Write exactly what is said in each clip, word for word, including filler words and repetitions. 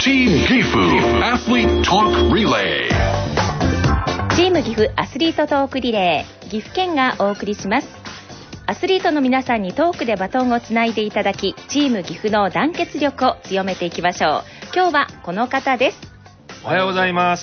Team Gifu Athlete Talk Relay。 チーム岐阜アスリートトークリレー、岐阜県がお送りします。アスリートの皆さんにトークでバトンをつないでいただき、チーム岐阜の団結力を強めていきましょう。今日はこの方です。 おはようございます。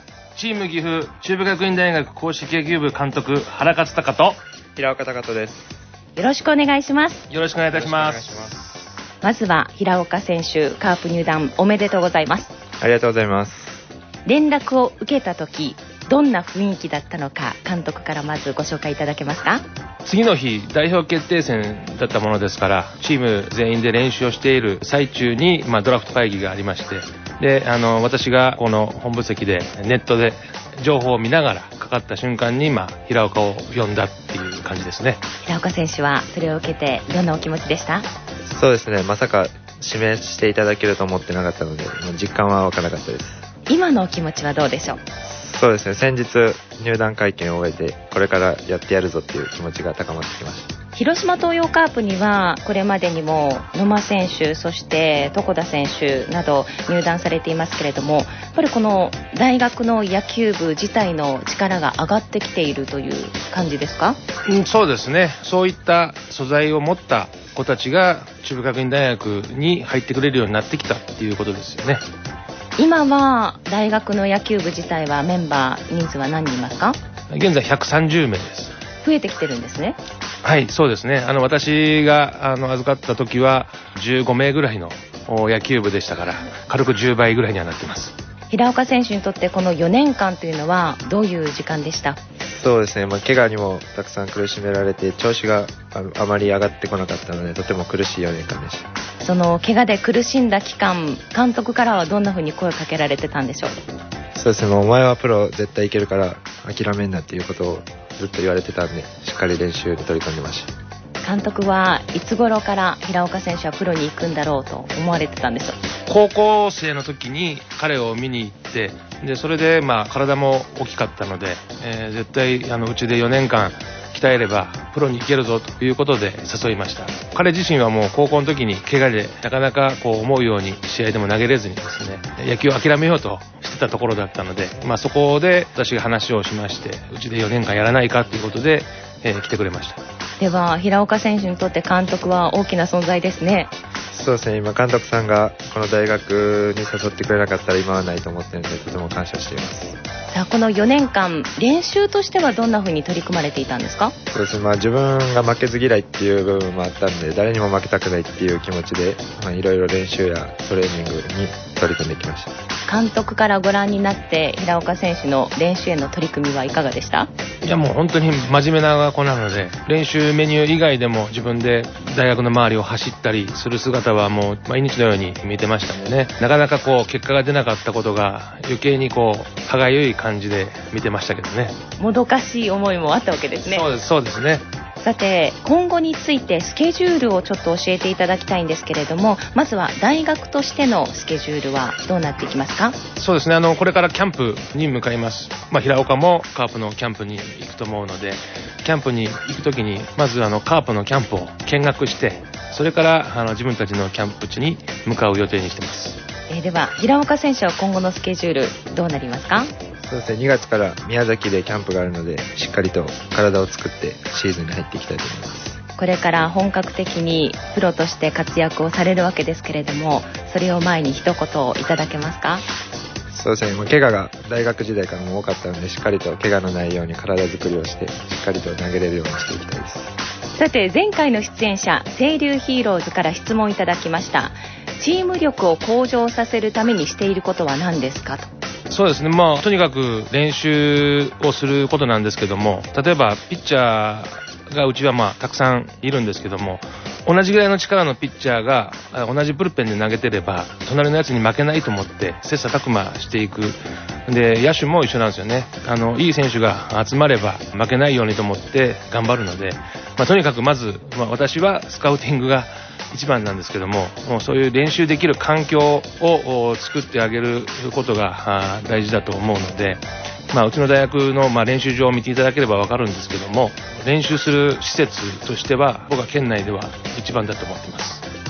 チーム岐阜中部学院大学硬式野球部監督原勝孝と平岡隆人です。 よろしくお願いします。 よろしくお願いいたします。 まずは平岡選手、カープ入団おめでとうございます。 ありがとうございます。 連絡を受けた時、どんな雰囲気だったのか、監督からまずご紹介いただけますか？ 次の日代表決定戦だったものですから、チーム全員で練習をしている最中に、まあ、ドラフト会議がありまして、であの私がこの本部席でネットで情報を見ながらかかった瞬間に、まあ、平岡を呼んだっていう感じですね。 平岡選手はそれを受けてどんなお気持ちでした？ そうですね、まさか指名していただけると思ってなかったので、実感は湧かなかったです。 今のお気持ちはどうでしょう？ そうですね、先日入団会見を終えてこれからやってやるぞっていう気持ちが高まってきました。 広島東洋カープにはこれまでにも野間選手、そして床田選手など入団されていますけれども、やっぱりこの大学の野球部自体の力が上がってきているという感じですか？ うん、そうですね。そういった素材を持った子たちが中部学院大学に入ってくれるようになってきたっていうことですよね。 今は大学の野球部自体はメンバー人数は何人いますか？ 現在ひゃくさんじゅうめいです。 増えてきてるんですね。 はい、そうですね。あの私があの預かった時はじゅうごめいぐらいの野球部でしたから、軽くじゅうばいぐらいにはなってます。 平岡選手にとってこのよねんかんというのはどういう時間でした？ そうですね、まあ、怪我にもたくさん苦しめられて調子が あ, あまり上がってこなかったので、とても苦しいよねんかんでした。 その怪我で苦しんだ期間、監督からはどんな風に声をかけられてたんでしょう？ そうですね、もうお前はプロ絶対いけるから諦めんなっていうことをずっと言われてたんで、しっかり練習に取り組んでました。 監督はいつ頃から平岡選手はプロに行くんだろうと思われてたんでしょう？ 高校生の時に彼を見に行って、でそれでまあ体も大きかったので、えー、絶対あのうちでよねんかん鍛えればプロに行けるぞということで誘いました。彼自身はもう高校の時に怪我でなかなかこう思うように試合でも投げれずにですね、野球を諦めようとしてたところだったので、まあ、そこで私が話をしまして、うちでよねんかんやらないかということで、えー、来てくれました。 では平岡選手にとって監督は大きな存在ですね。 そうですね、今監督さんがこの大学に誘ってくれなかったら今はないと思っているので、とても感謝しています。 さあ、このよねんかん練習としてはどんな風に取り組まれていたんですか？ そうですね、まあ、自分が負けず嫌いっていう部分もあったんで、誰にも負けたくないっていう気持ちで、まあ、いろいろ練習やトレーニングに取り組んできました。 監督からご覧になって平岡選手の練習への取り組みはいかがでした？ いや、もう本当に真面目な子なので、練習メニュー以外でも自分で大学の周りを走ったりする姿はもう毎日のように見てましたんでね、なかなかこう結果が出なかったことが余計にこう歯がゆい感じで見てましたけどね。 もどかしい思いもあったわけですね。 そうです、そうですね。 さて、今後についてスケジュールをちょっと教えていただきたいんですけれども、まずは大学としてのスケジュールはどうなっていきますか？ そうですね、あのこれからキャンプに向かいます。まあ、平岡もカープのキャンプに行くと思うので、キャンプに行くときにまずあのカープのキャンプを見学して、それからあの自分たちのキャンプ地に向かう予定にしています。 えー、では平岡選手は今後のスケジュールどうなりますか？ そうですね、にがつから宮崎でキャンプがあるので、しっかりと体を作ってシーズンに入っていきたいと思います。 これから本格的にプロとして活躍をされるわけですけれども、それを前に一言いただけますか？ そうですね、もう怪我が大学時代からも多かったので、しっかりと怪我のないように体作りをして、しっかりと投げれるようにしていきたいです。 さて、前回の出演者清流ヒーローズから質問いただきました。チーム力を向上させるためにしていることは何ですかと。 そうですね、まあとにかく練習をすることなんですけども、例えばピッチャーがうちはまあたくさんいるんですけども、同じぐらいの力のピッチャーが同じブルペンで投げてれば隣のやつに負けないと思って切磋琢磨していく。で野手も一緒なんですよね。あのいい選手が集まれば負けないようにと思って頑張るので、まあ、とにかくまず、まあ、私はスカウティングが一番なんですけども、もうそういう練習できる環境を作ってあげることが大事だと思うので、まあ、うちの大学のまあ練習場を見ていただければ分かるんですけども、練習する施設としては僕は県内では一番だと思っています。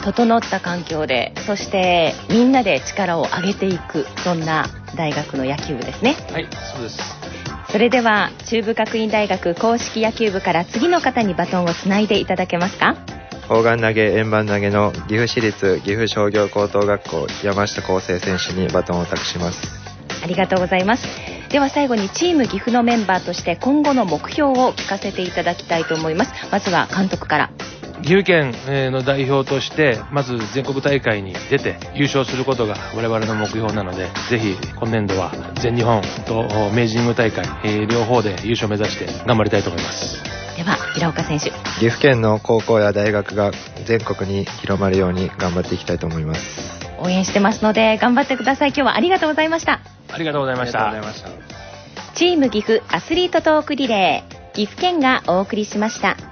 整った環境で、そしてみんなで力を上げていく、そんな大学の野球部ですね。 はい、そうです。 それでは中部学院大学硬式野球部から次の方にバトンをつないでいただけますか。 砲丸投げ、円盤投げの岐阜市立岐阜商業高等学校山下康生選手にバトンを託します。 ありがとうございます。では最後にチーム岐阜のメンバーとして今後の目標を聞かせていただきたいと思います。まずは監督から。 岐阜県の代表としてまず全国大会に出て優勝することが我々の目標なので、ぜひ今年度は全日本と明治神宮大会、えー、両方で優勝を目指して頑張りたいと思います。 では平岡選手。 岐阜県の高校や大学が全国に広まるように頑張っていきたいと思います。 応援してますので頑張ってください。今日はありがとうございました。 ありがとうございました。 チーム岐阜アスリートトークリレー、岐阜県がお送りしました。